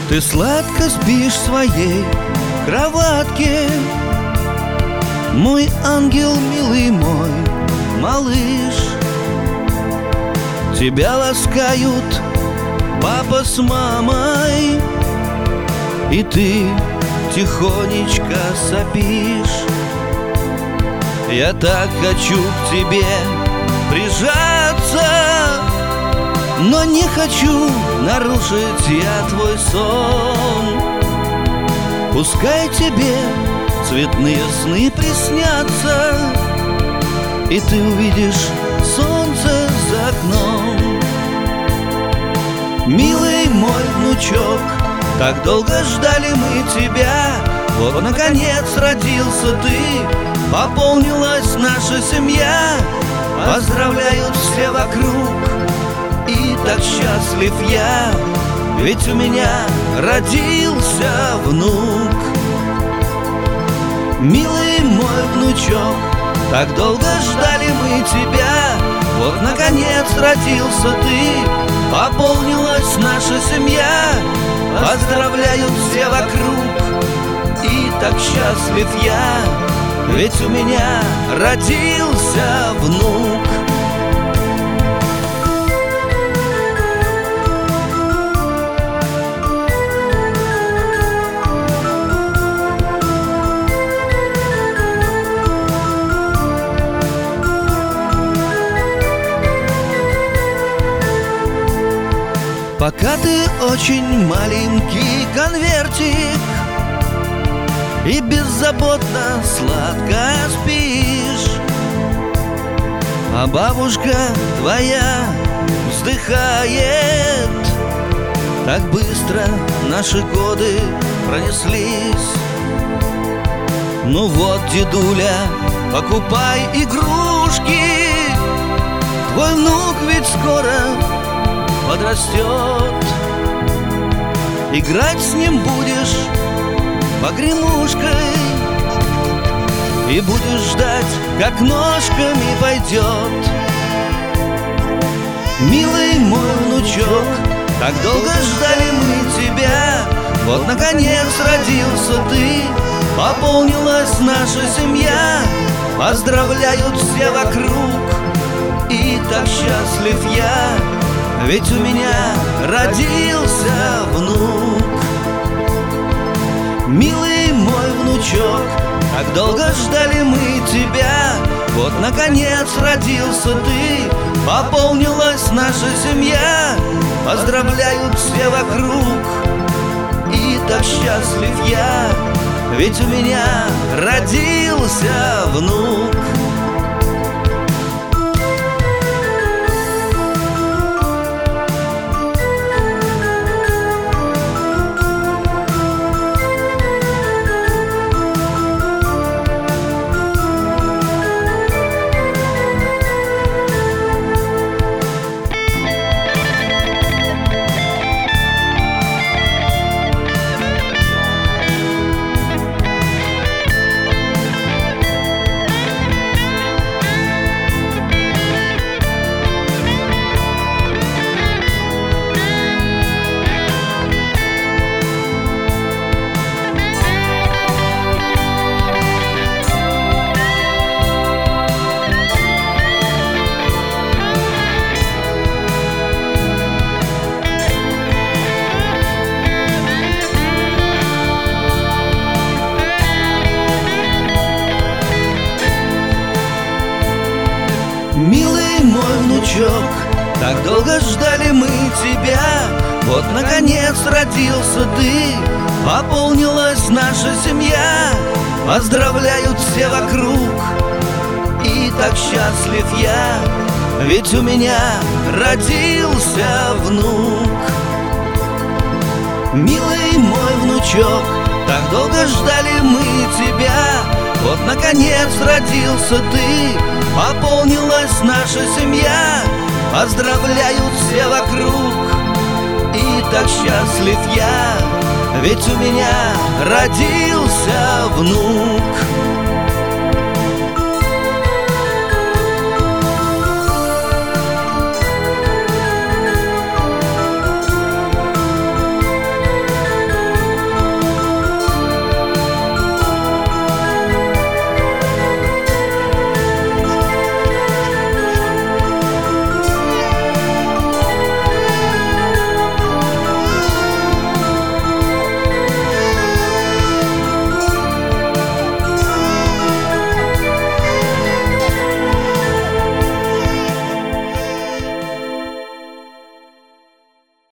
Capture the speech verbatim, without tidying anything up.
Ты сладко спишь в своей кроватке, мой ангел, милый мой малыш. Тебя ласкают папа с мамой, и ты тихонечко сопишь. Я так хочу к тебе прижаться, но не хочу нарушить я твой сон. Пускай тебе цветные сны приснятся, и ты увидишь солнце за окном. Милый мой внучок, так долго ждали мы тебя, вот наконец родился ты, пополнилась наша семья. Поздравляют все вокруг, и так счастлив я, ведь у меня родился внук. Милый мой внучок, так долго ждали мы тебя, вот наконец родился ты, пополнилась наша семья. Поздравляют все вокруг, и так счастлив я, ведь у меня родился внук. Пока ты очень маленький конвертик и беззаботно сладко спишь, а бабушка твоя вздыхает. Так быстро наши годы пронеслись. Ну вот, дедуля, покупай игрушки, твой внук ведь скоро подрастет. Играть с ним будешь погремушкой и будешь ждать, как ножками пойдет. Милый мой внучок, так долго ждали мы тебя, вот наконец родился ты, пополнилась наша семья. Поздравляют все вокруг, и так счастлив я, ведь у меня родился внук. Милый мой внучок, так долго ждали мы тебя, вот наконец родился ты, пополнилась наша семья. Поздравляют все вокруг, и так счастлив я, ведь у меня родился внук. Милый мой внучок, так долго ждали мы тебя, вот наконец родился ты, пополнилась наша семья. Поздравляют все вокруг, и так счастлив я, ведь у меня родился внук. Милый мой внучок, так долго ждали мы тебя, вот наконец родился ты, пополнилась наша семья. Поздравляют все вокруг, и так счастлив я, ведь у меня родился внук.